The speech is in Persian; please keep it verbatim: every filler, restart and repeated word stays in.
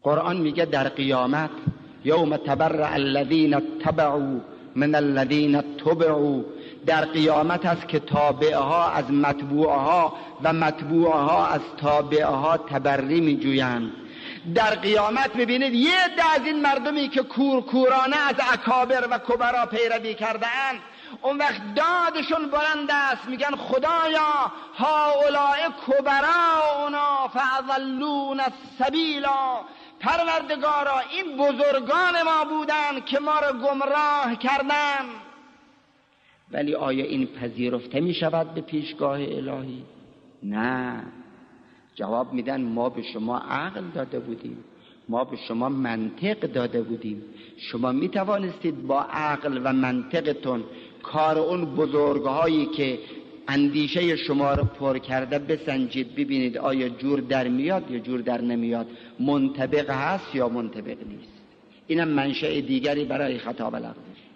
قرآن میگه در قیامت یوم تبرأ الذین اتبعوا من الذین اتبعوا، در قیامت است که تابعه ها از متبوعه ها و متبوعه ها از تابعه ها تبری میجویند. در قیامت میبینید یه عده از این مردمی که کورکورانه از اکابر و کبرا پیروی کرده‌اند، اون وقت دادشون بلند است، میگن خدایا هؤلاء کبراؤنا فاضلون السبیلا، پروردگارا این بزرگان ما بودن که ما را گمراه کردن. ولی آیا این پذیرفته می شود به پیشگاه الهی؟ نه. جواب میدن ما به شما عقل داده بودیم، ما به شما منطق داده بودیم، شما می توانستید با عقل و منطقتون کار اون بزرگهایی که اندیشه شما رو پر کرده بسنجید، ببینید آیا جور در میاد یا جور در نمیاد، منطبق هست یا منطبق نیست. اینم منشأ دیگری برای خطا و لغزش.